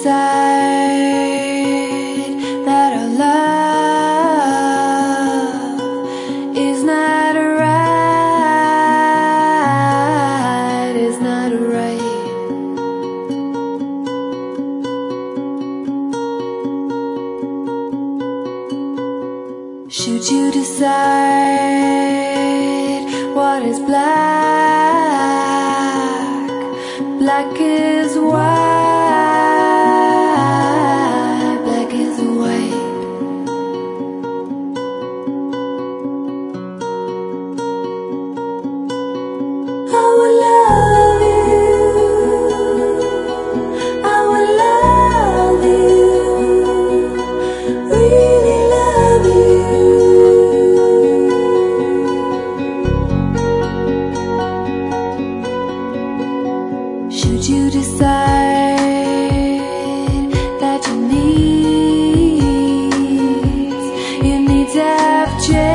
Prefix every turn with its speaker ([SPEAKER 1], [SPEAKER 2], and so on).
[SPEAKER 1] decide that our love is not right, is not right. Should you decide what is black, black is white, black is white. I will love you, I will love you, really love you. Should you decide that your needs have changed,